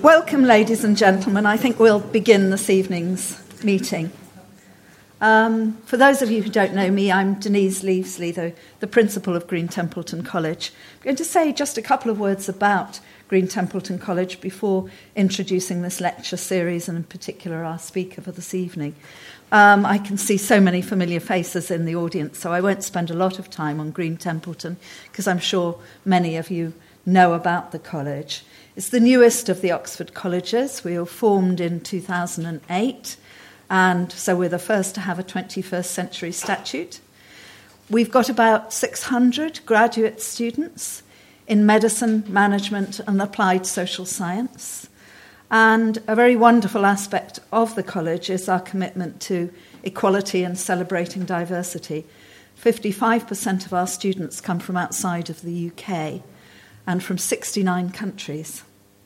Welcome, ladies and gentlemen. I think we'll begin this evening's meeting. For those of you who don't know me, I'm Denise Leavesley, the principal of Green Templeton College. I'm going to say just a couple of words about Green Templeton College before introducing this lecture series, and in particular our speaker for this evening. I can see so many familiar faces in the audience, so I won't spend a lot of time on Green Templeton, because I'm sure many of you know about the college. It's the newest of the Oxford colleges. We were formed in 2008, and so we're the first to have a 21st century statute. We've got about 600 graduate students in medicine, management, and applied social science. And a very wonderful aspect of the college is our commitment to equality and celebrating diversity. 55% of our students come from outside of the UK, and from 69 countries.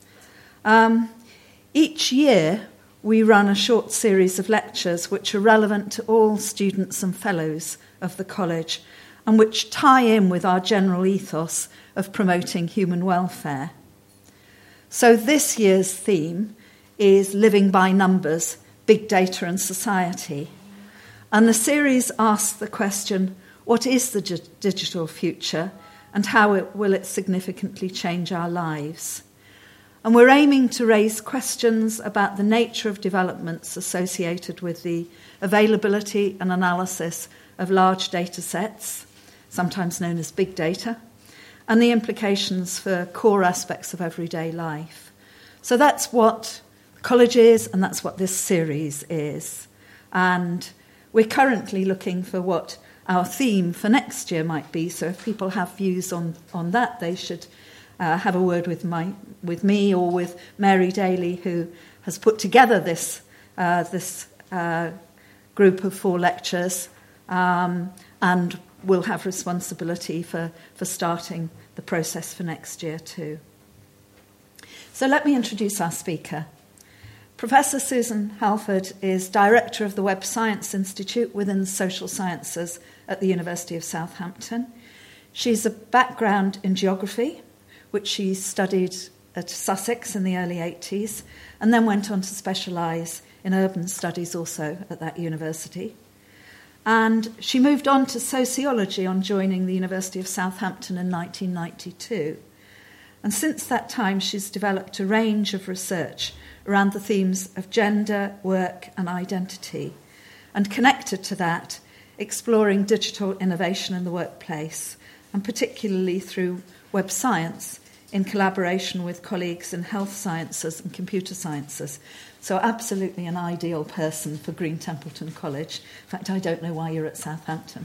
Each year, we run a short series of lectures which are relevant to all students and fellows of the college and which tie in with our general ethos of promoting human welfare. So this year's theme is Living by Numbers, Big Data and Society. And the series asks the question, what is the digital future? And how will it significantly change our lives? And we're aiming to raise questions about the nature of developments associated with the availability and analysis of large data sets, sometimes known as big data, and the implications for core aspects of everyday life. So that's what the college is, and that's what this series is. And we're currently looking for what our theme for next year might be, so if people have views on that, they should have a word with me or with Mary Daly, who has put together this group of 4 lectures, and will have responsibility for starting the process for next year too. So let me introduce our speaker. Professor Susan Halford is Director of the Web Science Institute within the Social Sciences at the University of Southampton. She's a background in geography, which she studied at Sussex in the early 80s, and then went on to specialise in urban studies also at that university. And she moved on to sociology on joining the University of Southampton in 1992. And since that time, she's developed a range of research around the themes of gender, work, and identity, and connected to that, exploring digital innovation in the workplace, and particularly through web science in collaboration with colleagues in health sciences and computer sciences. So absolutely an ideal person for Green Templeton College. In fact, I don't know why you're at Southampton.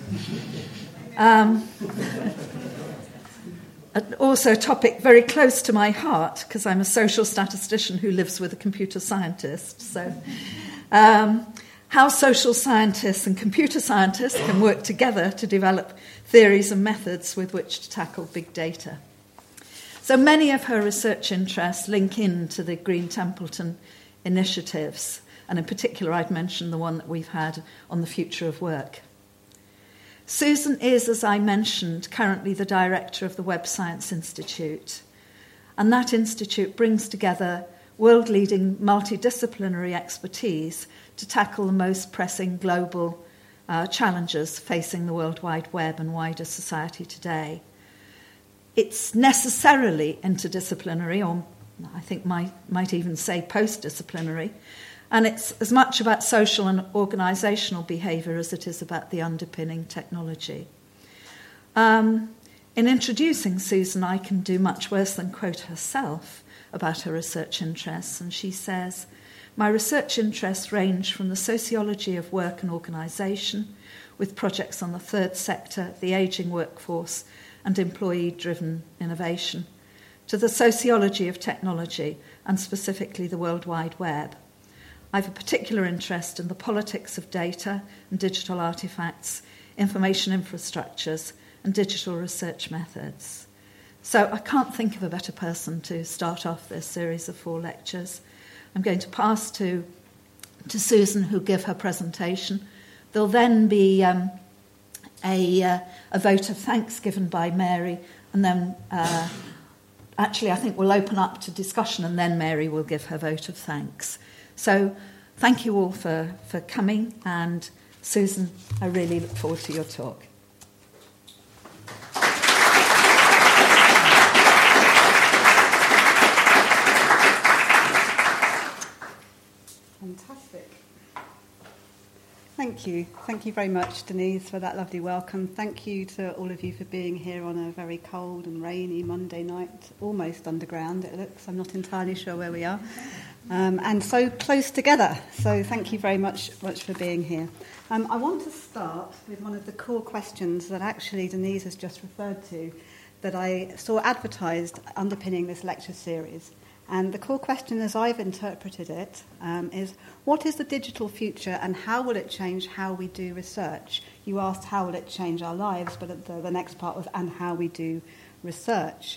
Also a topic very close to my heart, because I'm a social statistician who lives with a computer scientist. So how social scientists and computer scientists can work together to develop theories and methods with which to tackle big data. So many of her research interests link into the Green Templeton initiatives, and in particular I'd mention the one that we've had on the future of work. Susan is, as I mentioned, currently the director of the Web Science Institute, and that institute brings together world-leading multidisciplinary expertise to tackle the most pressing global challenges facing the World Wide Web and wider society today. It's necessarily interdisciplinary, or I think might even say post-disciplinary, and it's as much about social and organisational behaviour as it is about the underpinning technology. In introducing Susan, I can do much worse than quote herself about her research interests, and she says, "My research interests range from the sociology of work and organisation, with projects on the third sector, the ageing workforce, and employee-driven innovation, to the sociology of technology, and specifically the World Wide Web. I have a particular interest in the politics of data and digital artefacts, information infrastructures, and digital research methods." So I can't think of a better person to start off this series of 4 lectures. I'm going to pass to Susan, who'll give her presentation. There'll then be a vote of thanks given by Mary, and then actually I think we'll open up to discussion, and then Mary will give her vote of thanks. So thank you all for coming, and Susan, I really look forward to your talk. Fantastic. Thank you. Thank you very much, Denise, for that lovely welcome. Thank you to all of you for being here on a very cold and rainy Monday night, almost underground it looks. I'm not entirely sure where we are. And so close together. So thank you very much for being here. I want to start with one of the core questions that actually Denise has just referred to, that I saw advertised underpinning this lecture series. And the core question, as I've interpreted it, is what is the digital future and how will it change how we do research? You asked how will it change our lives, but the next part was and how we do research.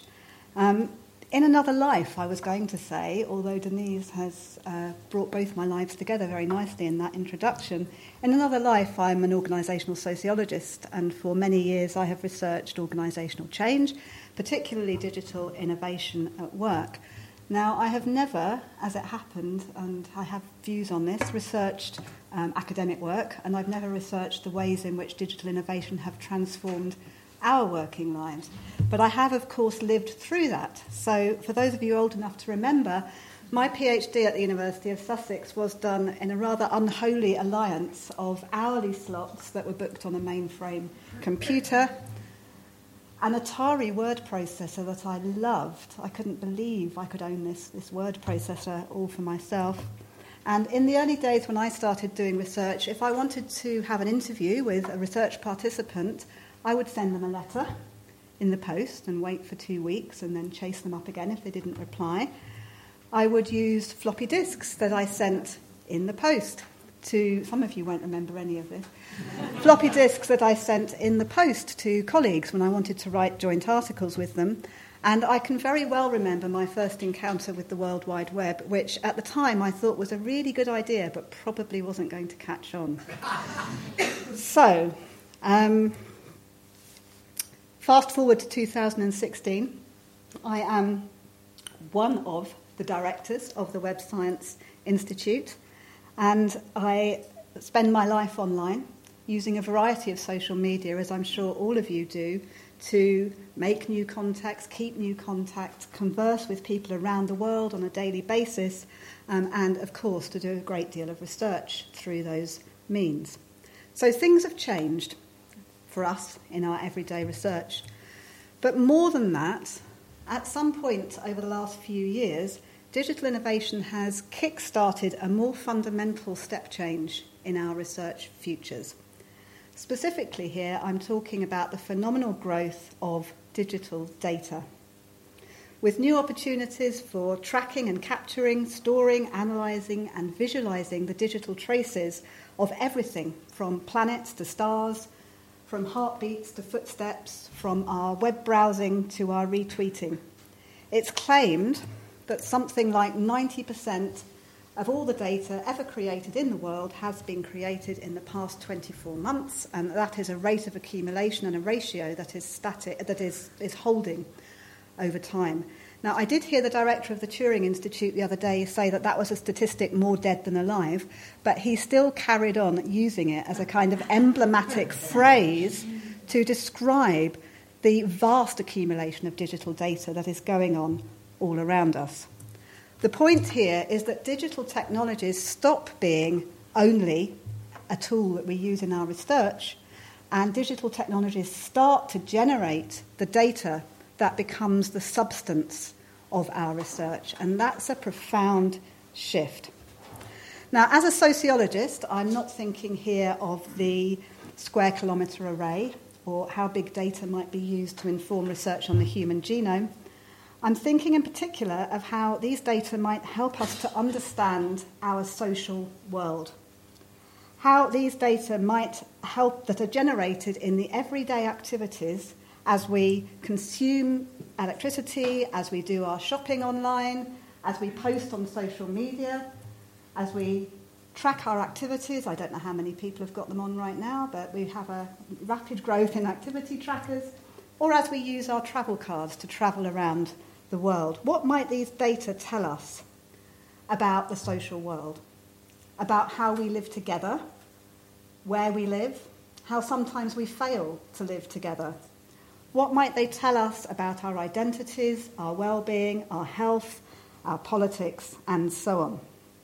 In another life, I was going to say, although Denise has brought both my lives together very nicely in that introduction, in another life I'm an organisational sociologist, and for many years I have researched organisational change, particularly digital innovation at work. Now, I have never, as it happened, and I have views on this, researched academic work, and I've never researched the ways in which digital innovation have transformed our working lives. But I have, of course, lived through that. So for those of you old enough to remember, my PhD at the University of Sussex was done in a rather unholy alliance of hourly slots that were booked on a mainframe computer, an Atari word processor that I loved. I couldn't believe I could own this word processor all for myself. And in the early days when I started doing research, if I wanted to have an interview with a research participant, I would send them a letter in the post and wait for 2 weeks and then chase them up again if they didn't reply. I would use floppy disks that I sent in the post to, some of you won't remember any of this, floppy disks that I sent in the post to colleagues when I wanted to write joint articles with them. And I can very well remember my first encounter with the World Wide Web, which at the time I thought was a really good idea, but probably wasn't going to catch on. So, fast forward to 2016, I am one of the directors of the Web Science Institute, and I spend my life online using a variety of social media, as I'm sure all of you do, to make new contacts, keep new contacts, converse with people around the world on a daily basis, and, of course, to do a great deal of research through those means. So things have changed for us in our everyday research. But more than that, at some point over the last few years, digital innovation has kick-started a more fundamental step change in our research futures. Specifically here, I'm talking about the phenomenal growth of digital data, with new opportunities for tracking and capturing, storing, analysing and visualising the digital traces of everything from planets to stars, from heartbeats to footsteps, from our web browsing to our retweeting. It's claimed that something like 90% of all the data ever created in the world has been created in the past 24 months, and that is a rate of accumulation and a ratio that is static, that is holding over time. Now, I did hear the director of the Turing Institute the other day say that was a statistic more dead than alive, but he still carried on using it as a kind of emblematic phrase to describe the vast accumulation of digital data that is going on all around us. The point here is that digital technologies stop being only a tool that we use in our research, and digital technologies start to generate the data that becomes the substance of our research, and that's a profound shift. Now, as a sociologist, I'm not thinking here of the square kilometre array or how big data might be used to inform research on the human genome. I'm thinking in particular of how these data might help us to understand our social world, how these data might help that are generated in the everyday activities as we consume electricity, as we do our shopping online, as we post on social media, as we track our activities. I don't know how many people have got them on right now, but we have a rapid growth in activity trackers, or as we use our travel cards to travel around the world. What might these data tell us about the social world? About how we live together, where we live, how sometimes we fail to live together. What might they tell us about our identities, our well-being, our health, our politics, and so on?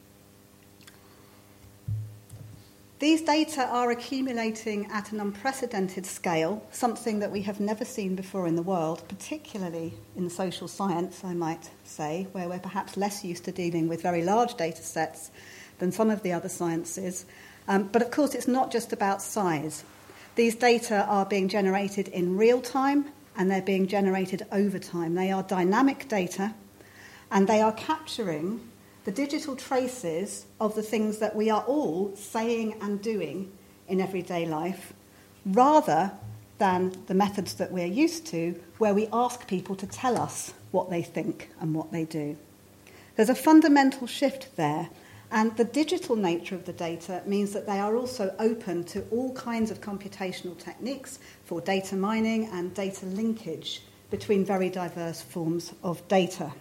These data are accumulating at an unprecedented scale, something that we have never seen before in the world, particularly in social science, I might say, where we're perhaps less used to dealing with very large data sets than some of the other sciences. But of course, it's not just about size. These data are being generated in real time, and they're being generated over time. They are dynamic data, and they are capturing the digital traces of the things that we are all saying and doing in everyday life, rather than the methods that we're used to, where we ask people to tell us what they think and what they do. There's a fundamental shift there, and the digital nature of the data means that they are also open to all kinds of computational techniques for data mining and data linkage between very diverse forms of data.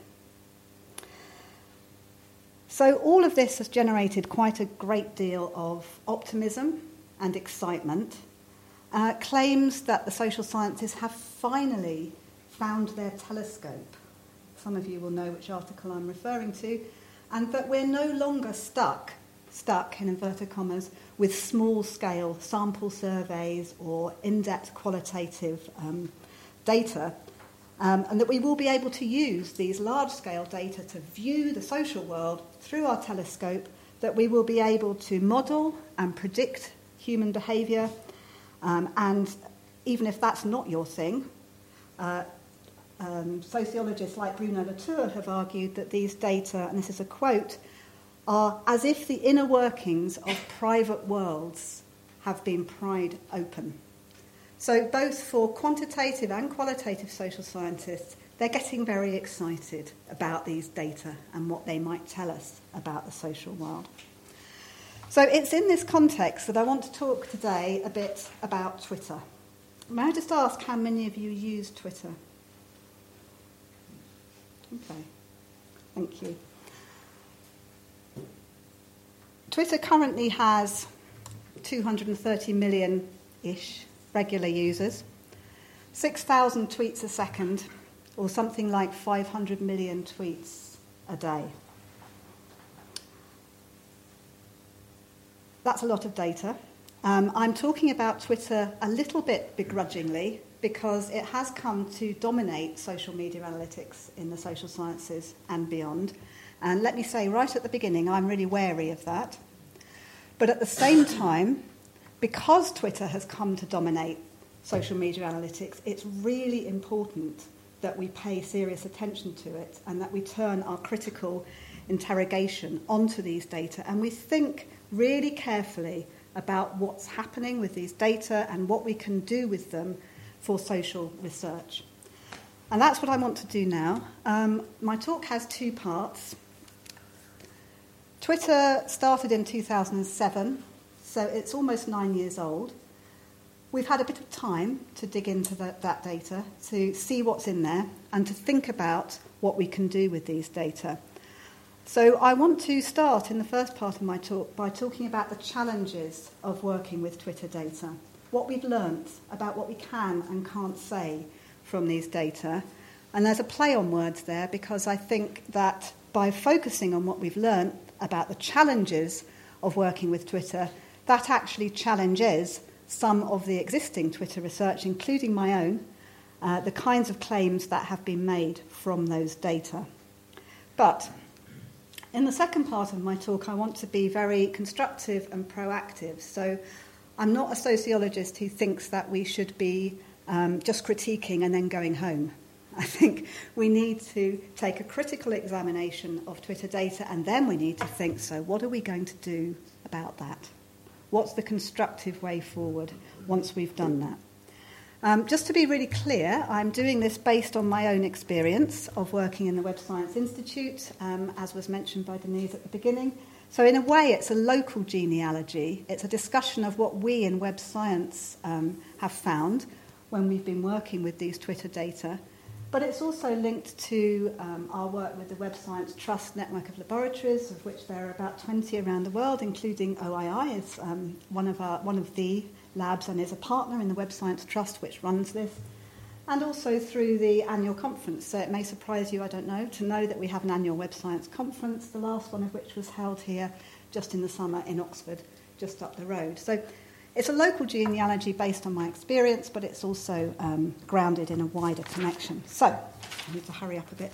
So all of this has generated quite a great deal of optimism and excitement. Claims that the social sciences have finally found their telescope. Some of you will know which article I'm referring to. And that we're no longer stuck in inverted commas, with small-scale sample surveys or in-depth qualitative data, and that we will be able to use these large-scale data to view the social world through our telescope, that we will be able to model and predict human behaviour, and even if that's not your thing, sociologists like Bruno Latour have argued that these data, and this is a quote, are as if the inner workings of private worlds have been pried open. So both for quantitative and qualitative social scientists, they're getting very excited about these data and what they might tell us about the social world. So it's in this context that I want to talk today a bit about Twitter. May I just ask how many of you use Twitter? Okay, thank you. Twitter currently has 230 million-ish regular users, 6,000 tweets a second, or something like 500 million tweets a day. That's a lot of data. I'm talking about Twitter a little bit begrudgingly because it has come to dominate social media analytics in the social sciences and beyond. And let me say right at the beginning, I'm really wary of that. But at the same time, because Twitter has come to dominate social media analytics, it's really important that we pay serious attention to it and that we turn our critical interrogation onto these data and we think really carefully about what's happening with these data and what we can do with them for social research. And that's what I want to do now. My talk has two parts. Twitter started in 2007, so it's almost 9 years old. We've had a bit of time to dig into that data, to see what's in there, and to think about what we can do with these data. So I want to start in the first part of my talk by talking about the challenges of working with Twitter data, what we've learnt about what we can and can't say from these data. And there's a play on words there because I think that by focusing on what we've learnt about the challenges of working with Twitter, that actually challenges some of the existing Twitter research, including my own, the kinds of claims that have been made from those data. But in the second part of my talk, I want to be very constructive and proactive. So I'm not a sociologist who thinks that we should be just critiquing and then going home. I think we need to take a critical examination of Twitter data and then we need to think, so what are we going to do about that? What's the constructive way forward once we've done that? Just to be really clear, I'm doing this based on my own experience of working in the Web Science Institute, as was mentioned by Denise at the beginning. So in a way, it's a local genealogy. It's a discussion of what we in web science have found when we've been working with these Twitter data. But it's also linked to our work with the Web Science Trust network of laboratories, of which there are about 20 around the world, including OII is one of the labs and is a partner in the Web Science Trust, which runs this, and also through the annual conference. So it may surprise you, I don't know, to know that we have an annual Web Science conference, the last one of which was held here just in the summer in Oxford, just up the road. So it's a local genealogy based on my experience, but it's also grounded in a wider connection. So I need to hurry up a bit.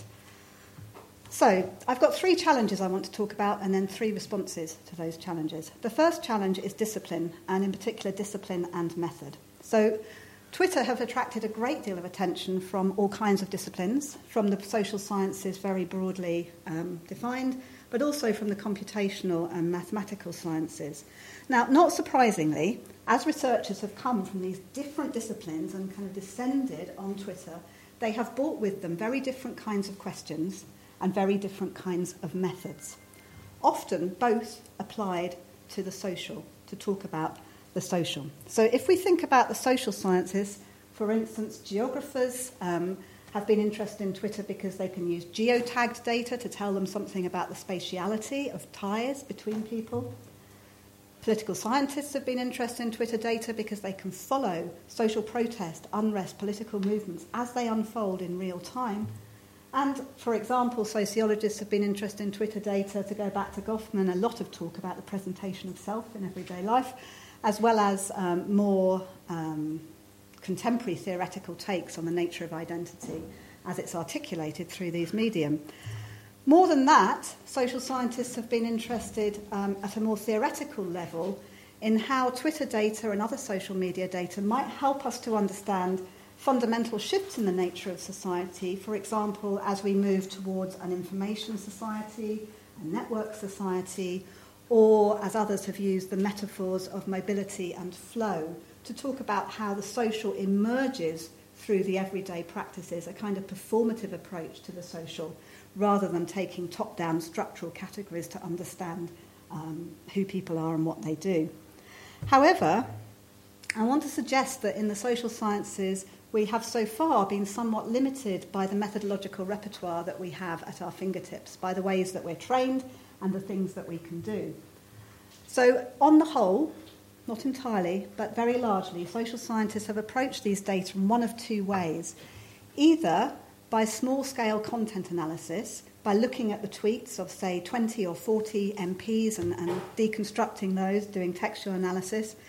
So I've got 3 challenges I want to talk about and then 3 responses to those challenges. The first challenge is discipline, and in particular discipline and method. So Twitter have attracted a great deal of attention from all kinds of disciplines, from the social sciences very broadly defined, but also from the computational and mathematical sciences. Now, not surprisingly, as researchers have come from these different disciplines and kind of descended on Twitter, they have brought with them very different kinds of questions and very different kinds of methods, often both applied to the social, to talk about the social. So if we think about the social sciences, for instance, geographers have been interested in Twitter because they can use geotagged data to tell them something about the spatiality of ties between people. Political scientists have been interested in Twitter data because they can follow social protest, unrest, political movements as they unfold in real time. And, for example, sociologists have been interested in Twitter data, to go back to Goffman, a lot of talk about the presentation of self in everyday life, as well as more contemporary theoretical takes on the nature of identity as it's articulated through these medium. More than that, social scientists have been interested at a more theoretical level in how Twitter data and other social media data might help us to understand fundamental shifts in the nature of society, for example, as we move towards an information society, a network society, or, as others have used, the metaphors of mobility and flow to talk about how the social emerges through the everyday practices, a kind of performative approach to the social, rather than taking top-down structural categories to understand who people are and what they do. However, I want to suggest that in the social sciences, we have so far been somewhat limited by the methodological repertoire that we have at our fingertips, by the ways that we're trained and the things that we can do. So, on the whole, not entirely, but very largely, social scientists have approached these data in one of 2 ways. Either by small-scale content analysis, by looking at the tweets of, say, 20 or 40 MPs and deconstructing those, doing textual analysis,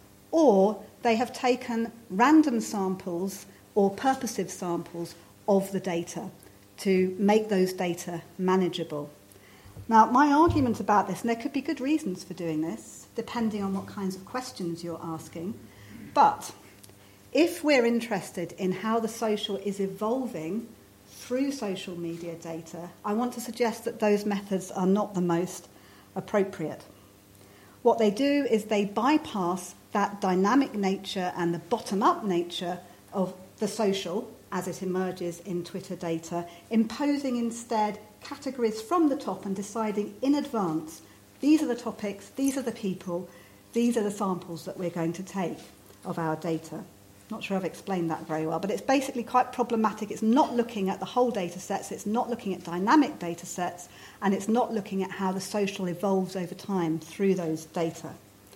or they have taken random samples or purposive samples of the data to make those data manageable. Now, my argument about this, and there could be good reasons for doing this, depending on what kinds of questions you're asking, but if we're interested in how the social is evolving through social media data, I want to suggest that those methods are not the most appropriate. What they do is they bypass that dynamic nature and the bottom-up nature of the social as it emerges in Twitter data, imposing instead categories from the top and deciding in advance, these are the topics, these are the people, these are the samples that we're going to take of our data. Not sure I've explained that very well, but it's basically quite problematic. It's not looking at the whole data sets, it's not looking at dynamic data sets, and it's not looking at how the social evolves over time through those data.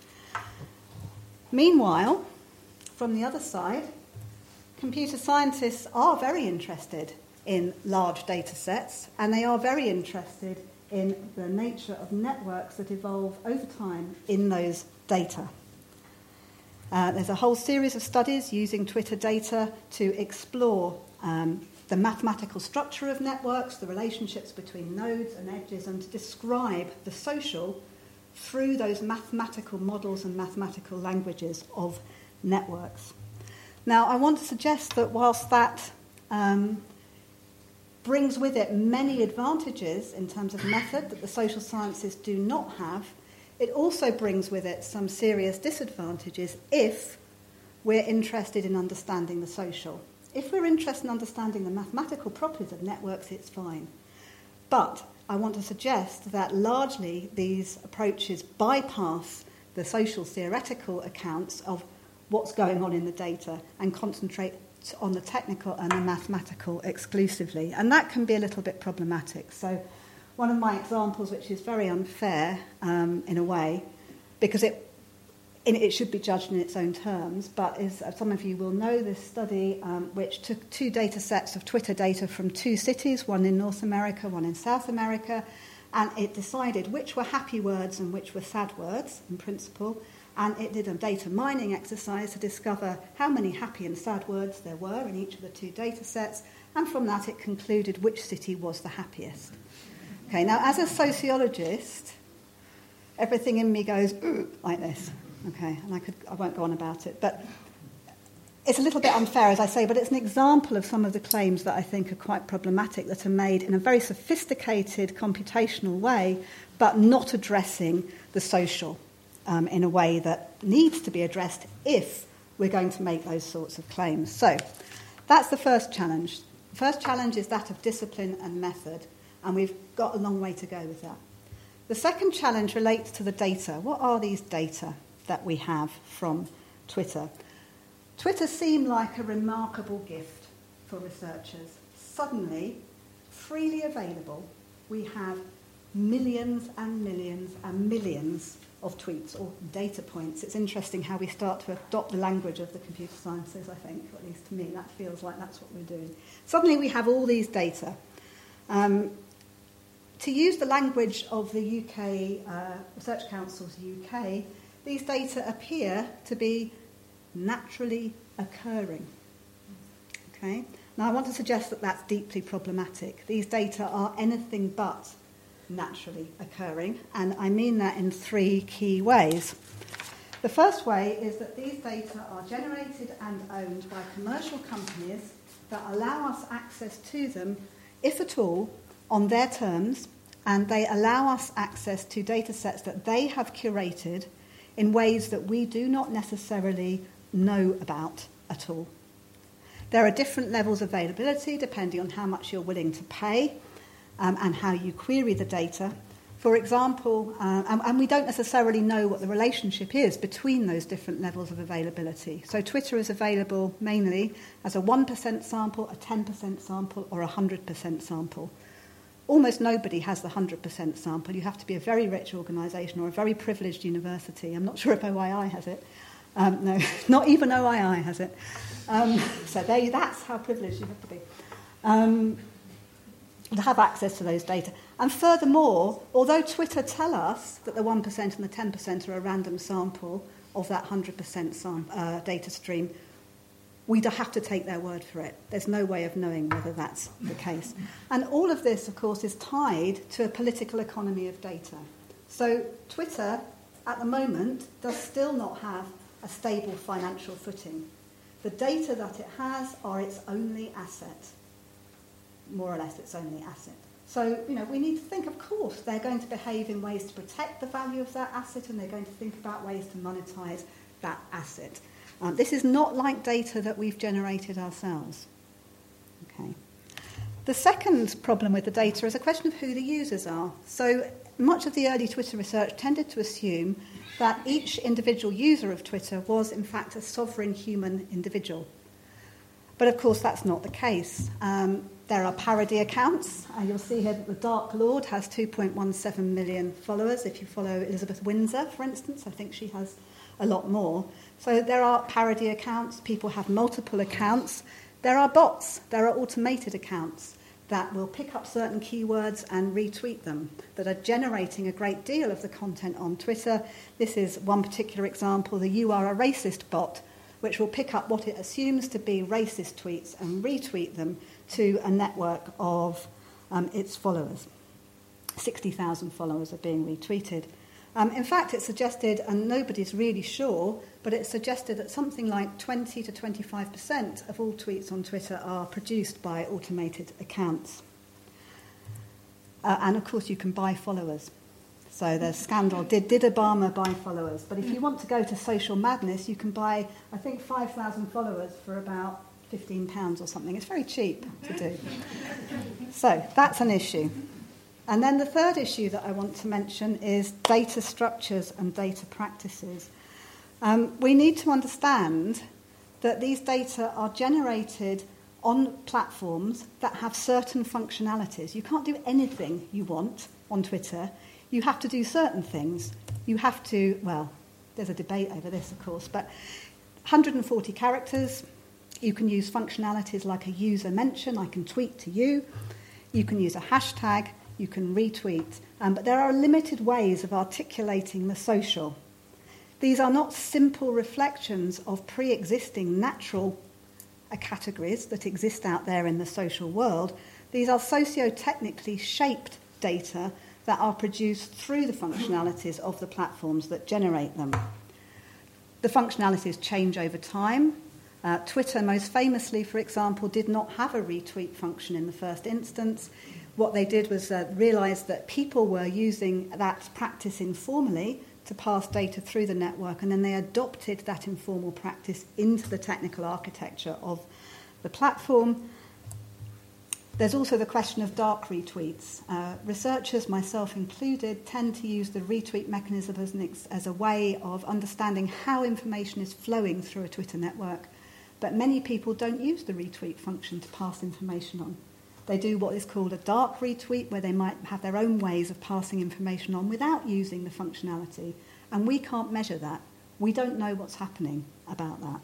Meanwhile, from the other side, computer scientists are very interested in large data sets, and they are very interested in the nature of networks that evolve over time in those data. There's a whole series of studies using Twitter data to explore the mathematical structure of networks, the relationships between nodes and edges, and to describe the social through those mathematical models and mathematical languages of networks. Now, I want to suggest that whilst that brings with it many advantages in terms of method that the social sciences do not have, it also brings with it some serious disadvantages if we're interested in understanding the social. If we're interested in understanding the mathematical properties of networks, it's fine. But I want to suggest that largely these approaches bypass the social theoretical accounts of what's going on in the data and concentrate on the technical and the mathematical exclusively. And that can be a little bit problematic. So one of my examples, which is very unfair in a way, because it should be judged in its own terms, but some of you will know this study which took 2 data sets of Twitter data from 2 cities, one in North America, one in South America, and it decided which were happy words and which were sad words, in principle, and it did a data mining exercise to discover how many happy and sad words there were in each of the 2 data sets, and from that it concluded which city was the happiest. Okay, now as a sociologist, everything in me goes like this. Okay, and I won't go on about it, but it's a little bit unfair, as I say, but it's an example of some of the claims that I think are quite problematic, that are made in a very sophisticated computational way, but not addressing the social in a way that needs to be addressed if we're going to make those sorts of claims. So that's the first challenge. The first challenge is that of discipline and method, and we've got a long way to go with that. The second challenge relates to the data. What are these data that we have from Twitter? Twitter seemed like a remarkable gift for researchers. Suddenly, freely available, we have millions and millions and millions of tweets or data points. It's interesting how we start to adopt the language of the computer sciences, I think, or at least to me. That feels like that's what we're doing. Suddenly we have all these data. To use the language of the UK Research Council's UK, these data appear to be naturally occurring. Okay? Now, I want to suggest that that's deeply problematic. These data are anything but naturally occurring, and I mean that in 3 key ways. The first way is that these data are generated and owned by commercial companies that allow us access to them, if at all, on their terms, and they allow us access to data sets that they have curated in ways that we do not necessarily know about at all. There are different levels of availability depending on how much you're willing to pay and how you query the data. For example, and we don't necessarily know what the relationship is between those different levels of availability. So Twitter is available mainly as a 1% sample, a 10% sample, or a 100% sample. Almost nobody has the 100% sample. You have to be a very rich organisation or a very privileged university. I'm not sure if OII has it. No, not even OII has it. So that's how privileged you have to be to have access to those data. And furthermore, although Twitter tell us that the 1% and the 10% are a random sample of that 100% data stream, we have to take their word for it. There's no way of knowing whether that's the case. And all of this, of course, is tied to a political economy of data. So Twitter, at the moment, does still not have a stable financial footing. The data that it has are its only asset, more or less its only asset. So, we need to think, of course, they're going to behave in ways to protect the value of that asset, and they're going to think about ways to monetize that asset. This is not like data that we've generated ourselves. Okay. The second problem with the data is a question of who the users are. So much of the early Twitter research tended to assume that each individual user of Twitter was, in fact, a sovereign human individual. But, of course, that's not the case. There are parody accounts. You'll see here that the Dark Lord has 2.17 million followers. If you follow Elizabeth Windsor, for instance, I think she has a lot more. So there are parody accounts. People have multiple accounts. There are bots. There are automated accounts that will pick up certain keywords and retweet them, that are generating a great deal of the content on Twitter. This is one particular example, the You Are a Racist bot, which will pick up what it assumes to be racist tweets and retweet them to a network of its followers. 60,000 followers are being retweeted. In fact, it's suggested, and nobody's really sure, but it's suggested that something like 20 to 25% of all tweets on Twitter are produced by automated accounts. And, of course, you can buy followers. So there's scandal. Did Obama buy followers? But if you want to go to social madness, you can buy, I think, 5,000 followers for about £15 or something. It's very cheap to do. So that's an issue. And then the third issue that I want to mention is data structures and data practices. We need to understand that these data are generated on platforms that have certain functionalities. You can't do anything you want on Twitter. You have to do certain things. You have to, well, there's a debate over this, of course, but 140 characters. You can use functionalities like a user mention. I can tweet to you. You can use a hashtag. You can retweet. But there are limited ways of articulating the social. These are not simple reflections of pre-existing natural categories that exist out there in the social world. These are socio-technically shaped data that are produced through the functionalities of the platforms that generate them. The functionalities change over time. Twitter, most famously, for example, did not have a retweet function in the first instance. What they did was realise that people were using that practice informally to pass data through the network, and then they adopted that informal practice into the technical architecture of the platform. There's also the question of dark retweets. Researchers, myself included, tend to use the retweet mechanism as a way of understanding how information is flowing through a Twitter network, but many people don't use the retweet function to pass information on. They do what is called a dark retweet, where they might have their own ways of passing information on without using the functionality. And we can't measure that. We don't know what's happening about that.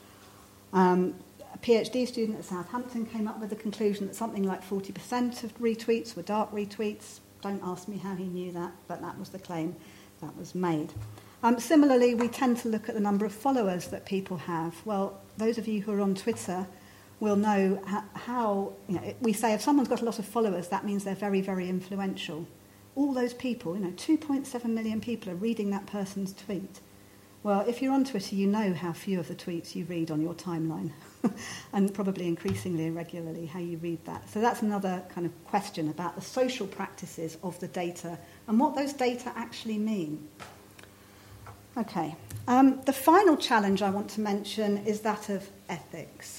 A PhD student at Southampton came up with the conclusion that something like 40% of retweets were dark retweets. Don't ask me how he knew that, but that was the claim that was made. Similarly, we tend to look at the number of followers that people have. Well, those of you who are on Twitter will know how we say if someone's got a lot of followers, that means they're very, very influential. All those people, 2.7 million people are reading that person's tweet. Well, if you're on Twitter, you know how few of the tweets you read on your timeline, and probably increasingly irregularly how you read that. So that's another kind of question about the social practices of the data and what those data actually mean. Okay. The final challenge I want to mention is that of ethics.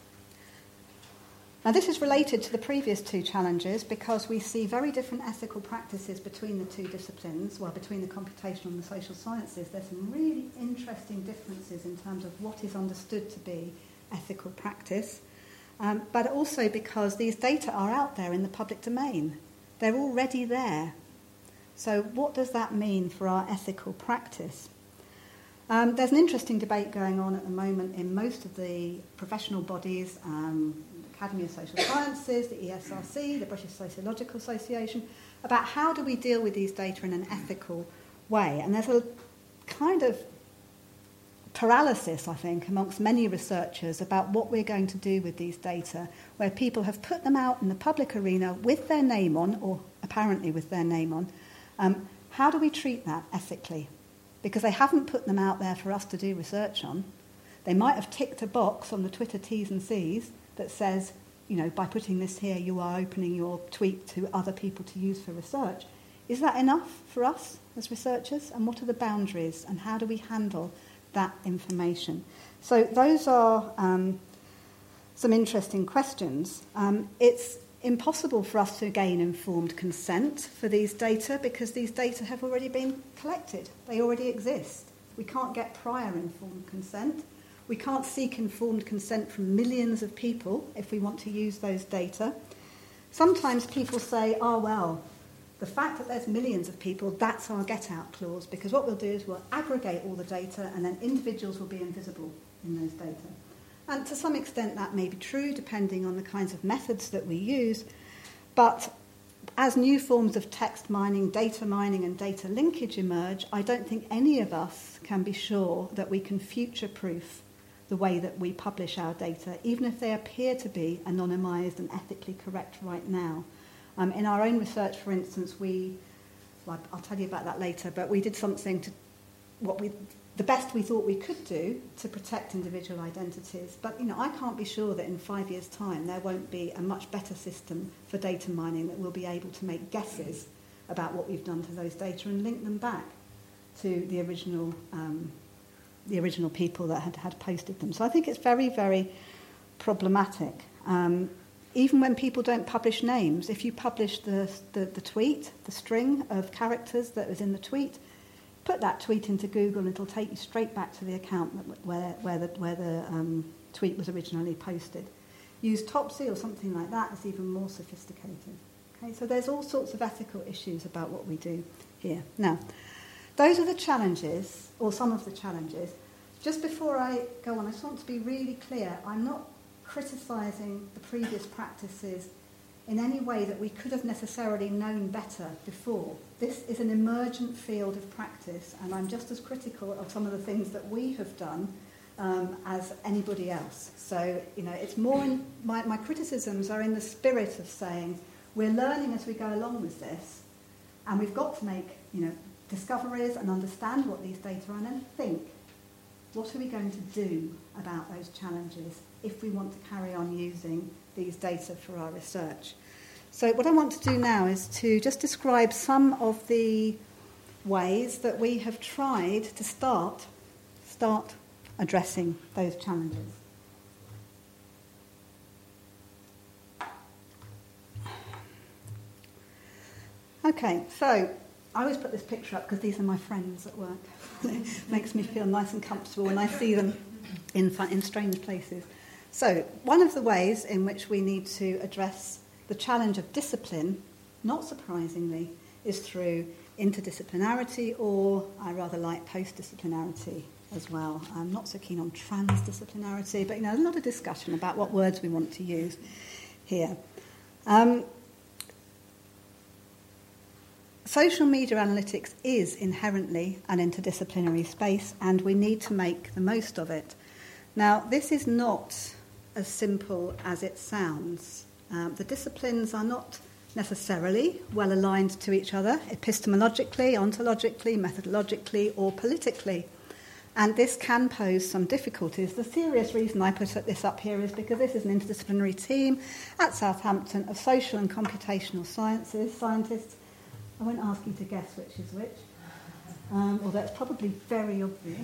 Now, this is related to the previous two challenges because we see very different ethical practices between the two disciplines, well, between the computational and the social sciences. There's some really interesting differences in terms of what is understood to be ethical practice, but also because these data are out there in the public domain. They're already there. So what does that mean for our ethical practice? There's an interesting debate going on at the moment in most of the professional bodies, Academy of Social Sciences, the ESRC, the British Sociological Association, about how do we deal with these data in an ethical way. And there's a kind of paralysis, I think, amongst many researchers about what we're going to do with these data, where people have put them out in the public arena with their name on, or apparently with their name on. How do we treat that ethically? Because they haven't put them out there for us to do research on. They might have ticked a box on the Twitter T's and C's that says, by putting this here, you are opening your tweet to other people to use for research. Is that enough for us as researchers? And what are the boundaries? And how do we handle that information? So those are some interesting questions. It's impossible for us to gain informed consent for these data because these data have already been collected. They already exist. We can't get prior informed consent. We can't seek informed consent from millions of people if we want to use those data. Sometimes people say, the fact that there's millions of people, that's our get-out clause, because what we'll do is we'll aggregate all the data and then individuals will be invisible in those data. And to some extent that may be true, depending on the kinds of methods that we use. But as new forms of text mining, data mining and data linkage emerge, I don't think any of us can be sure that we can future-proof the way that we publish our data, even if they appear to be anonymised and ethically correct right now. In our own research, for instance, I'll tell you about that later, but we did something to the best we thought we could do to protect individual identities. But, I can't be sure that in 5 years' time there won't be a much better system for data mining that will be able to make guesses about what we've done to those data and link them back to the original people that had posted them. So I think it's very, very problematic. Even when people don't publish names, if you publish the tweet, the string of characters that was in the tweet, put that tweet into Google and it'll take you straight back to the account where the tweet was originally posted. Use Topsy or something like that. It's even more sophisticated. Okay, so there's all sorts of ethical issues about what we do here. Now, those are the challenges, or some of the challenges. Just before I go on, I just want to be really clear. I'm not criticising the previous practices in any way that we could have necessarily known better before. This is an emergent field of practice, and I'm just as critical of some of the things that we have done as anybody else. So, it's more my criticisms are in the spirit of saying we're learning as we go along with this, and we've got to make, discoveries and understand what these data are, and then think, what are we going to do about those challenges if we want to carry on using these data for our research? So what I want to do now is to just describe some of the ways that we have tried to start addressing those challenges. Okay, so I always put this picture up because these are my friends at work. It makes me feel nice and comfortable when I see them in strange places. So one of the ways in which we need to address the challenge of discipline, not surprisingly, is through interdisciplinarity, or I rather like post-disciplinarity as well. I'm not so keen on transdisciplinarity, but a lot of discussion about what words we want to use here. Social media analytics is inherently an interdisciplinary space, and we need to make the most of it. Now, this is not as simple as it sounds. The disciplines are not necessarily well aligned to each other, epistemologically, ontologically, methodologically, or politically. And this can pose some difficulties. The serious reason I put this up here is because this is an interdisciplinary team at Southampton of social and computational scientists. I won't ask you to guess which is which, although it's probably very obvious.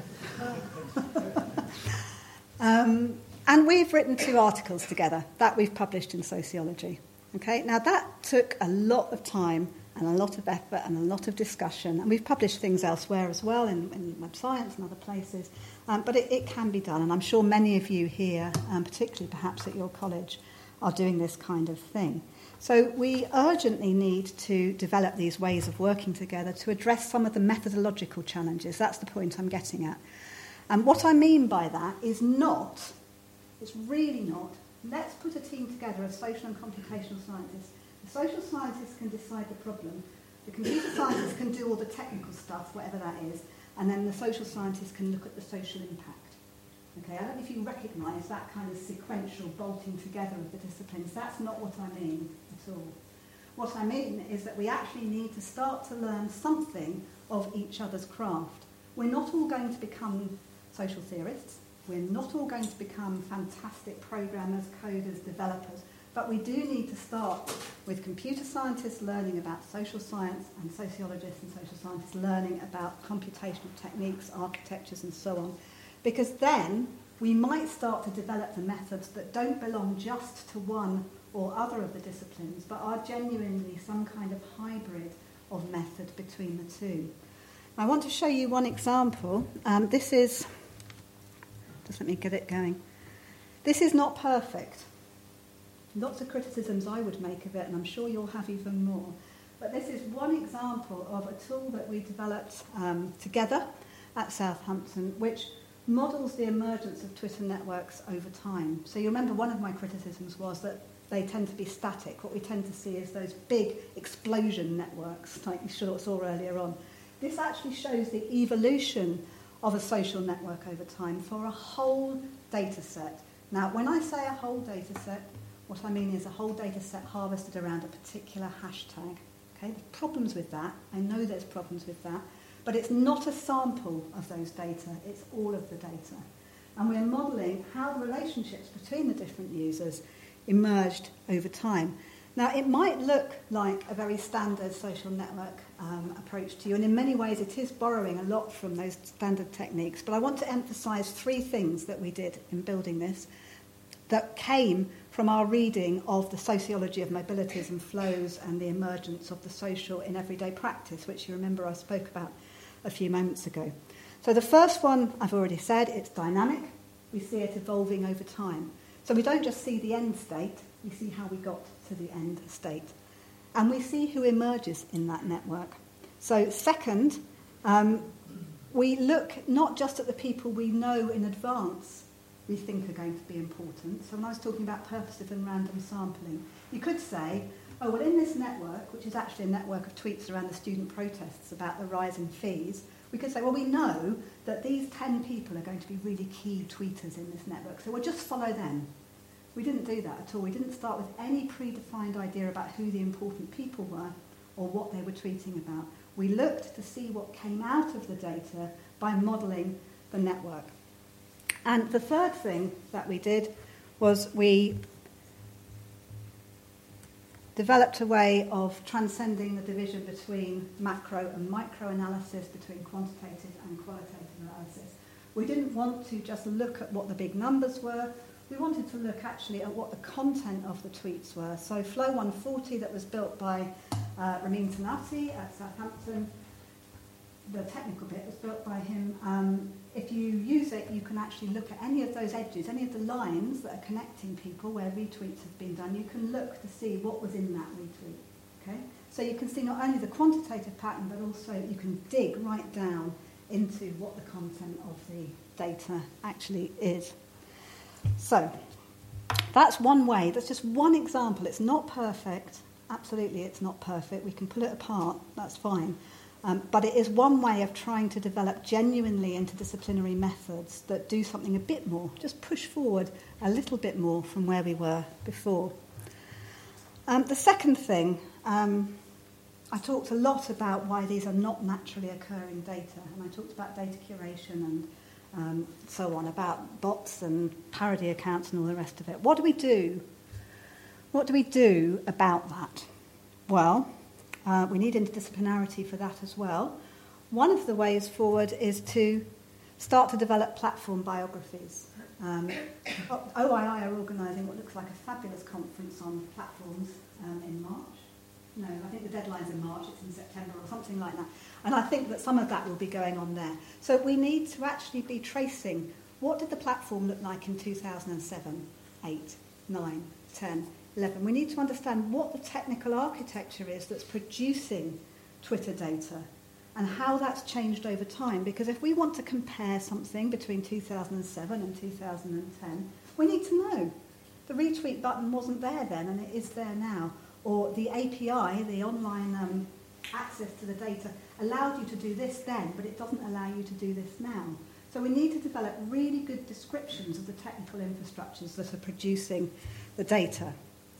And we've written 2 articles together that we've published in Sociology. Okay, now that took a lot of time and a lot of effort and a lot of discussion, and we've published things elsewhere as well in Web Science and other places, but it can be done, and I'm sure many of you here, particularly perhaps at your college, are doing this kind of thing. So we urgently need to develop these ways of working together to address some of the methodological challenges. That's the point I'm getting at. And what I mean by that is it's really not, let's put a team together of social and computational scientists. The social scientists can decide the problem, the computer scientists can do all the technical stuff, whatever that is, and then the social scientists can look at the social impact. Okay, I don't know if you recognise that kind of sequential bolting together of the disciplines. That's not what I mean at all. What I mean is that we actually need to start to learn something of each other's craft. We're not all going to become social theorists. We're not all going to become fantastic programmers, coders, developers. But we do need to start with computer scientists learning about social science and sociologists and social scientists learning about computational techniques, architectures and so on. Because then we might start to develop the methods that don't belong just to one or other of the disciplines, but are genuinely some kind of hybrid of method between the two. I want to show you one example. This is, just let me get it going. This is not perfect. Lots of criticisms I would make of it, and I'm sure you'll have even more. But this is one example of a tool that we developed together at Southampton, which models the emergence of Twitter networks over time. So you remember one of my criticisms was that they tend to be static. What we tend to see is those big explosion networks, like you saw earlier on. This actually shows the evolution of a social network over time for a whole data set. Now, when I say a whole data set, what I mean is a whole data set harvested around a particular hashtag. Okay, there's problems with that. I know there's problems with that. But it's not a sample of those data, it's all of the data. And we're modelling how the relationships between the different users emerged over time. Now, it might look like a very standard social network approach to you, and in many ways it is borrowing a lot from those standard techniques, but I want to emphasise 3 things that we did in building this that came from our reading of the sociology of mobilities and flows and the emergence of the social in everyday practice, which you remember I spoke about a few moments ago. So the first one, I've already said, it's dynamic. We see it evolving over time. So we don't just see the end state, we see how we got to the end state. And we see who emerges in that network. So second, we look not just at the people we know in advance we think are going to be important. So when I was talking about purposive and random sampling, you could say, oh, well, in this network, which is actually a network of tweets around the student protests about the rise in fees, we could say, well, we know that these 10 people are going to be really key tweeters in this network, so we'll just follow them. We didn't do that at all. We didn't start with any predefined idea about who the important people were or what they were tweeting about. We looked to see what came out of the data by modelling the network. And the third thing that we did was we developed a way of transcending the division between macro and micro analysis, between quantitative and qualitative analysis. We didn't want to just look at what the big numbers were. We wanted to look actually at what the content of the tweets were. So Flow 140 that was built by Ramin Tanati at Southampton, the technical bit was built by him. If you use it, you can actually look at any of those edges, any of the lines that are connecting people where retweets have been done. You can look to see what was in that retweet. Okay? So you can see not only the quantitative pattern, but also you can dig right down into what the content of the data actually is. So that's one way. That's just one example. It's not perfect. Absolutely, it's not perfect. We can pull it apart. That's fine. But it is one way of trying to develop genuinely interdisciplinary methods that do something a bit more, just push forward a little bit more from where we were before. The second thing, I talked a lot about why these are not naturally occurring data, and I talked about data curation and so on, about bots and parody accounts and all the rest of it. What do we do? What do we do about that? Well, we need interdisciplinarity for that as well. One of the ways forward is to start to develop platform biographies. OII are organising what looks like a fabulous conference on platforms in March. No, I think the deadline's in March, it's in September or something like that. And I think that some of that will be going on there. So we need to actually be tracing what did the platform look like in 2007, 8, 9, 10, 11. We need to understand what the technical architecture is that's producing Twitter data and how that's changed over time. Because if we want to compare something between 2007 and 2010, we need to know. The retweet button wasn't there then and it is there now. Or the API, the online access to the data, allowed you to do this then, but it doesn't allow you to do this now. So we need to develop really good descriptions of the technical infrastructures that are producing the data.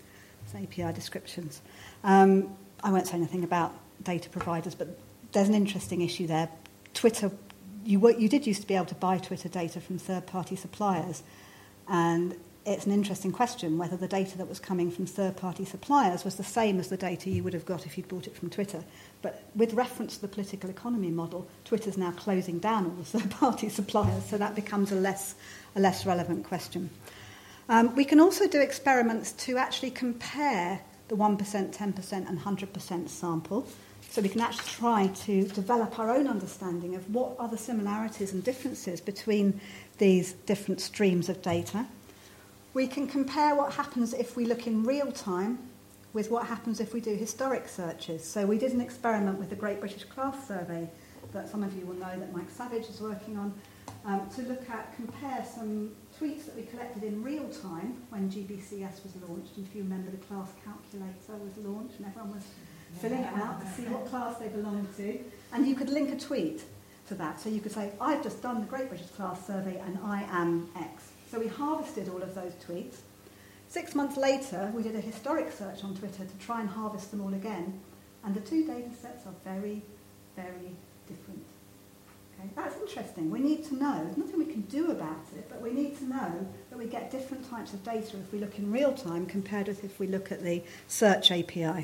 API descriptions. I won't say anything about data providers, but there's an interesting issue there. Twitter, you did used to be able to buy Twitter data from third-party suppliers, and it's an interesting question whether the data that was coming from third-party suppliers was the same as the data you would have got if you'd bought it from Twitter. But with reference to the political economy model, Twitter's now closing down all the third-party suppliers, so that becomes a less relevant question. We can also do experiments to actually compare the 1%, 10% and 100% sample. So we can actually try to develop our own understanding of what are the similarities and differences between these different streams of data. We can compare what happens if we look in real time with what happens if we do historic searches. So we did an experiment with the Great British Class Survey that some of you will know that Mike Savage is working on, to compare some tweets that we collected in real time when GBCS was launched. And if you remember, the class calculator was launched and everyone was filling it out to see what class they belonged to. And you could link a tweet to that. So you could say, I've just done the Great British Class Survey and I am X. So we harvested all of those tweets. 6 months later, we did a historic search on Twitter to try and harvest them all again. And the two data sets are very, very different. Okay? That's interesting. We need to know. There's nothing we can do about it, but we need to know that we get different types of data if we look in real time compared with if we look at the search API.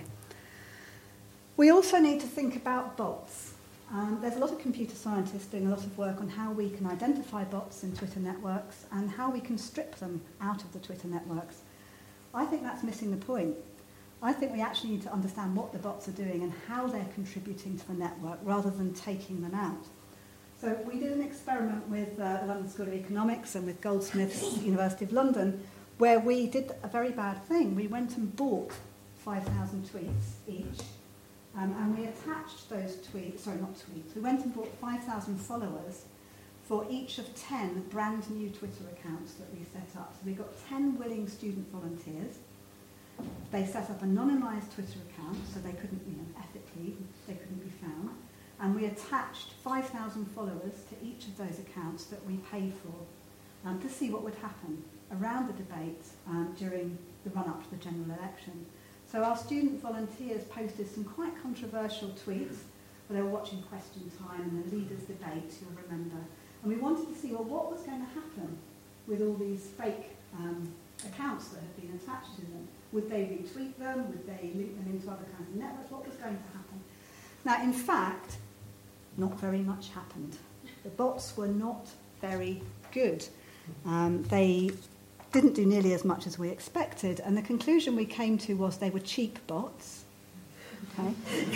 We also need to think about bots. There's a lot of computer scientists doing a lot of work on how we can identify bots in Twitter networks and how we can strip them out of the Twitter networks. I think that's missing the point. I think we actually need to understand what the bots are doing and how they're contributing to the network rather than taking them out. So we did an experiment with the London School of Economics and with Goldsmiths, University of London, where we did a very bad thing. We went and bought 5,000 tweets each, and we attached those tweets, we went and bought 5,000 followers for each of 10 brand new Twitter accounts that we set up. So we got 10 willing student volunteers. They set up anonymised Twitter accounts, so they couldn't, ethically, they couldn't be found. And we attached 5,000 followers to each of those accounts that we paid for to see what would happen around the debate during the run-up to the general election. So our student volunteers posted some quite controversial tweets where they were watching Question Time and the leaders' debate, you'll remember. And we wanted to see, well, what was going to happen with all these fake accounts that had been attached to them? Would they retweet them? Would they link them into other kinds of networks? What was going to happen? Now, in fact, not very much happened. The bots were not very good. They didn't do nearly as much as we expected, and the conclusion we came to was they were cheap bots. Okay,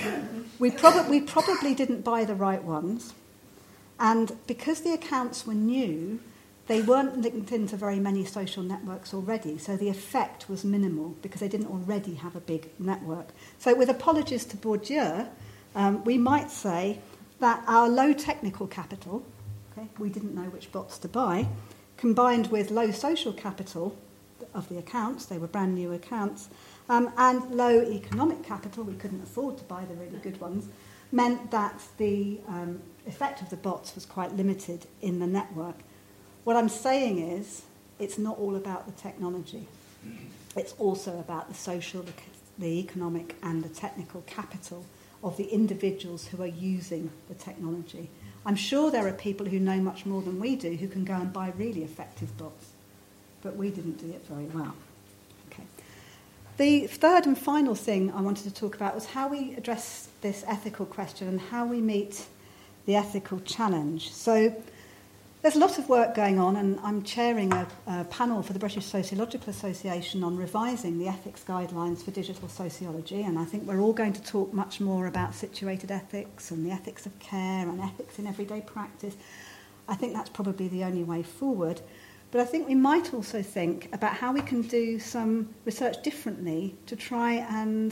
we probably didn't buy the right ones, and because the accounts were new, they weren't linked into very many social networks already, so the effect was minimal because they didn't already have a big network. So with apologies to Bourdieu, we might say that our low technical capital, we didn't know which bots to buy, combined with low social capital of the accounts, they were brand new accounts, and low economic capital, we couldn't afford to buy the really good ones, meant that the effect of the bots was quite limited in the network. What I'm saying is, it's not all about the technology. It's also about the social, the economic, and the technical capital of the individuals who are using the technology. I'm sure there are people who know much more than we do who can go and buy really effective bots, but we didn't do it very well. Okay. The third and final thing I wanted to talk about was how we address this ethical question and how we meet the ethical challenge. So there's a lot of work going on, and I'm chairing a panel for the British Sociological Association on revising the ethics guidelines for digital sociology, and I think we're all going to talk much more about situated ethics and the ethics of care and ethics in everyday practice. I think that's probably the only way forward. But I think we might also think about how we can do some research differently to try and,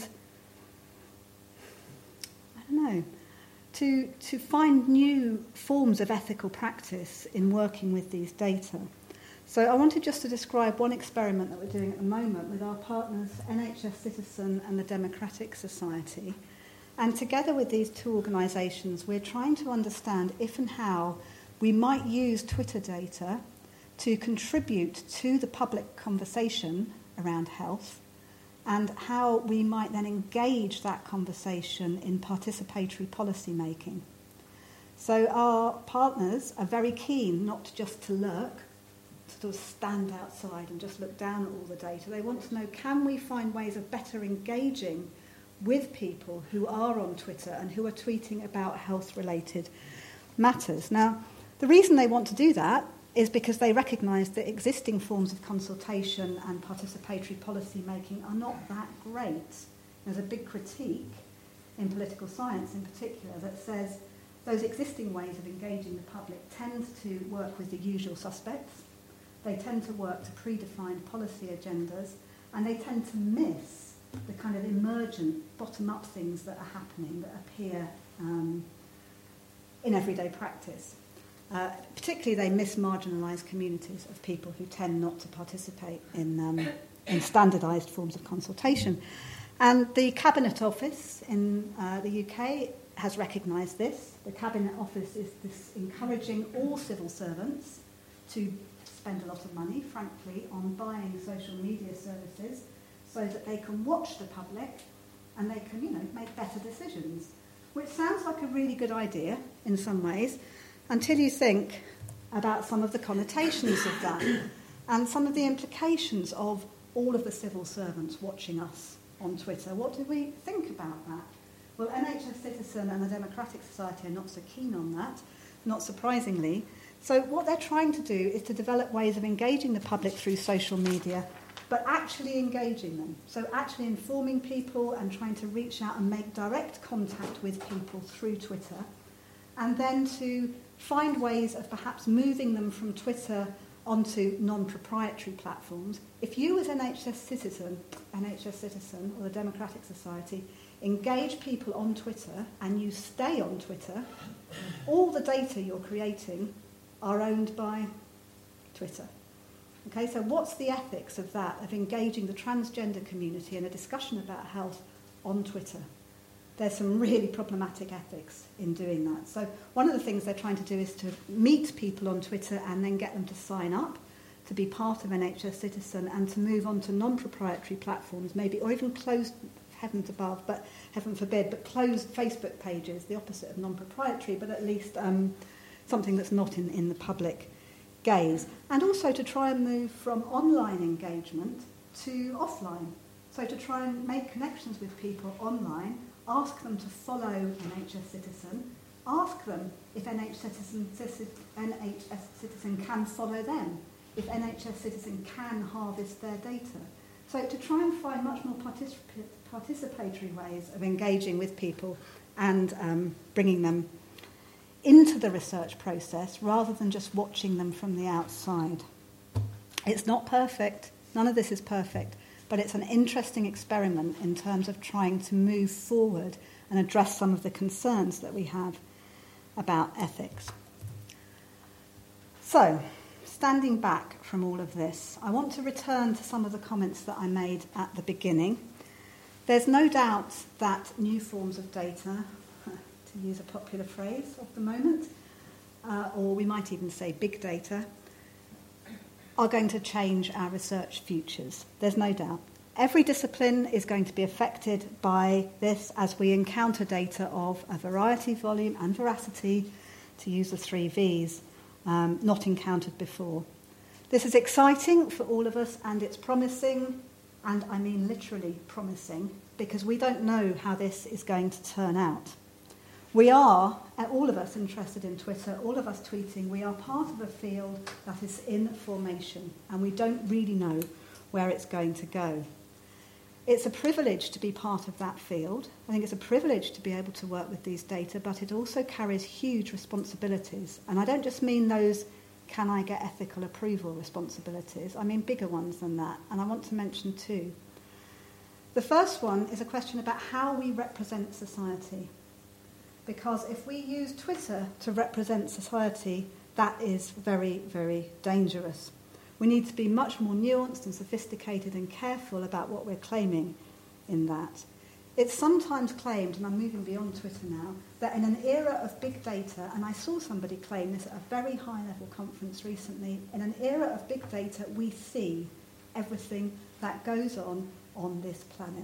to find new forms of ethical practice in working with these data. So I wanted just to describe one experiment that we're doing at the moment with our partners, NHS Citizen and the Democratic Society. And together with these two organisations, we're trying to understand if and how we might use Twitter data to contribute to the public conversation around health, and how we might then engage that conversation in participatory policy making. So our partners are very keen not just to lurk, to sort of stand outside and just look down at all the data. They want to know, can we find ways of better engaging with people who are on Twitter and who are tweeting about health-related matters? Now, the reason they want to do that is because they recognise that existing forms of consultation and participatory policy making are not that great. There's a big critique in political science in particular that says those existing ways of engaging the public tend to work with the usual suspects, they tend to work to predefine policy agendas, and they tend to miss the kind of emergent, bottom-up things that are happening that appear in everyday practice. Particularly they miss marginalised communities of people who tend not to participate in standardised forms of consultation. And the Cabinet Office in the UK has recognised this. The Cabinet Office is this encouraging all civil servants to spend a lot of money, frankly, on buying social media services so that they can watch the public and they can, make better decisions, which sounds like a really good idea in some ways, until you think about some of the connotations of that and some of the implications of all of the civil servants watching us on Twitter. What do we think about that? Well, NHS Citizen and the Democratic Society are not so keen on that, not surprisingly. So what they're trying to do is to develop ways of engaging the public through social media but actually engaging them. So actually informing people and trying to reach out and make direct contact with people through Twitter, and then to find ways of perhaps moving them from Twitter onto non-proprietary platforms. If you as NHS Citizen or the Democratic Society engage people on Twitter and you stay on Twitter, all the data you're creating are owned by Twitter. Okay, so what's the ethics of that, of engaging the transgender community in a discussion about health on Twitter? There's some really problematic ethics in doing that. So one of the things they're trying to do is to meet people on Twitter and then get them to sign up to be part of NHS Citizen and to move on to non-proprietary platforms, maybe, or even closed, heavens above, but heaven forbid, but closed Facebook pages, the opposite of non-proprietary, but at least something that's not in the public gaze. And also to try and move from online engagement to offline. So to try and make connections with people online, ask them to follow NHS Citizen, ask them if NHS Citizen can follow them, if NHS Citizen can harvest their data. So to try and find much more participatory ways of engaging with people and bringing them into the research process rather than just watching them from the outside. It's not perfect, none of this is perfect, but it's an interesting experiment in terms of trying to move forward and address some of the concerns that we have about ethics. So, standing back from all of this, I want to return to some of the comments that I made at the beginning. There's no doubt that new forms of data, to use a popular phrase of the moment, or we might even say big data, are going to change our research futures. There's no doubt. Every discipline is going to be affected by this as we encounter data of a variety, volume and veracity, to use the 3 V's, not encountered before. This is exciting for all of us, and it's promising, and I mean literally promising, because we don't know how this is going to turn out. We are, all of us interested in Twitter, all of us tweeting, we are part of a field that is in formation, and we don't really know where it's going to go. It's a privilege to be part of that field. I think it's a privilege to be able to work with these data, but it also carries huge responsibilities. And I don't just mean those can I get ethical approval responsibilities, I mean bigger ones than that, and I want to mention 2. The first one is a question about how we represent society. Because if we use Twitter to represent society, that is very, very dangerous. We need to be much more nuanced and sophisticated and careful about what we're claiming in that. It's sometimes claimed, and I'm moving beyond Twitter now, that in an era of big data, and I saw somebody claim this at a very high-level conference recently, in an era of big data, we see everything that goes on this planet.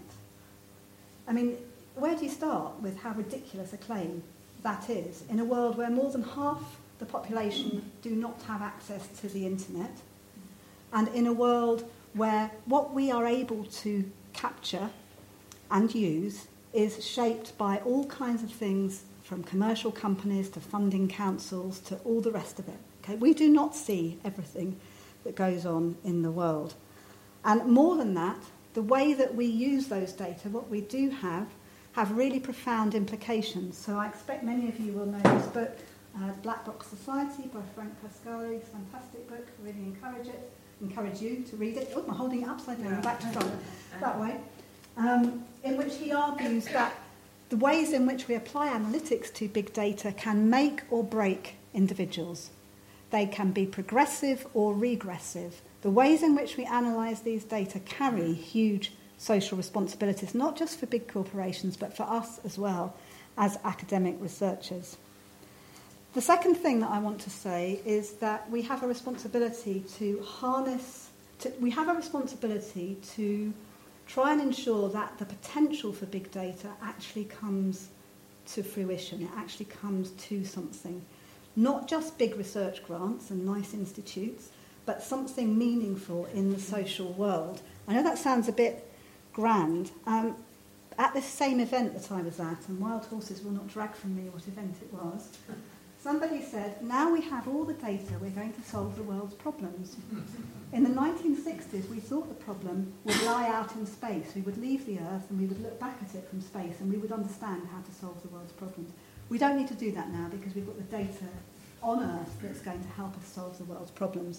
I mean, where do you start with how ridiculous a claim that is in a world where more than half the population do not have access to the internet, and in a world where what we are able to capture and use is shaped by all kinds of things, from commercial companies to funding councils to all the rest of it. Okay? We do not see everything that goes on in the world. And more than that, the way that we use those data, what we do have really profound implications. So I expect many of you will know this book, Black Box Society by Frank Pasquale. It's a fantastic book. I really encourage you to read it. Oh, I'm holding it upside down, back to front, that way. In which he argues that the ways in which we apply analytics to big data can make or break individuals. They can be progressive or regressive. The ways in which we analyse these data carry huge social responsibilities, not just for big corporations, but for us as well as academic researchers. The second thing that I want to say is that we have a responsibility to try and ensure that the potential for big data actually comes to fruition, it actually comes to something. Not just big research grants and nice institutes, but something meaningful in the social world. I know that sounds a bit grand. At this same event that I was at, and wild horses will not drag from me what event it was, Somebody said, now we have all the data, we're going to solve the world's problems. In the 1960s, we thought the problem would lie out in space. We would leave the Earth and we would look back at it from space and we would understand how to solve the world's problems. We don't need to do that now because we've got the data on Earth that's going to help us solve the world's problems.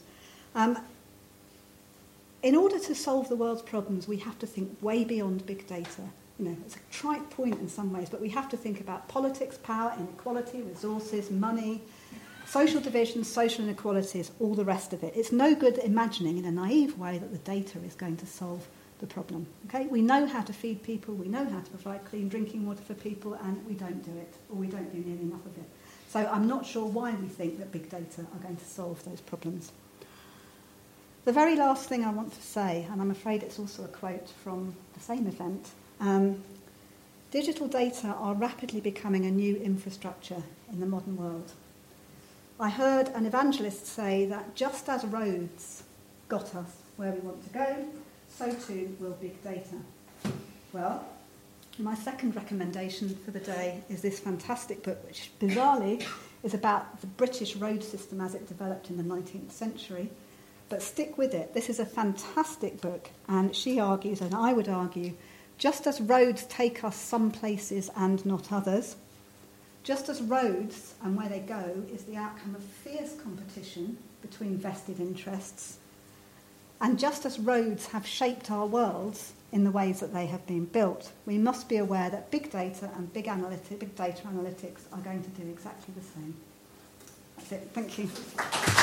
In order to solve the world's problems, we have to think way beyond big data. You know, it's a trite point in some ways, but we have to think about politics, power, inequality, resources, money, social divisions, social inequalities, all the rest of it. It's no good imagining in a naive way that the data is going to solve the problem. Okay? We know how to feed people, we know how to provide clean drinking water for people, and we don't do it, or we don't do nearly enough of it. So I'm not sure why we think that big data are going to solve those problems. The very last thing I want to say, and I'm afraid it's also a quote from the same event, digital data are rapidly becoming a new infrastructure in the modern world. I heard an evangelist say that just as roads got us where we want to go, so too will big data. Well, my second recommendation for the day is this fantastic book, which bizarrely is about the British road system as it developed in the 19th century. But stick with it. This is a fantastic book, and she argues, and I would argue, just as roads take us some places and not others, just as roads and where they go is the outcome of fierce competition between vested interests, and just as roads have shaped our worlds in the ways that they have been built, we must be aware that big data and big data analytics are going to do exactly the same. That's it. Thank you.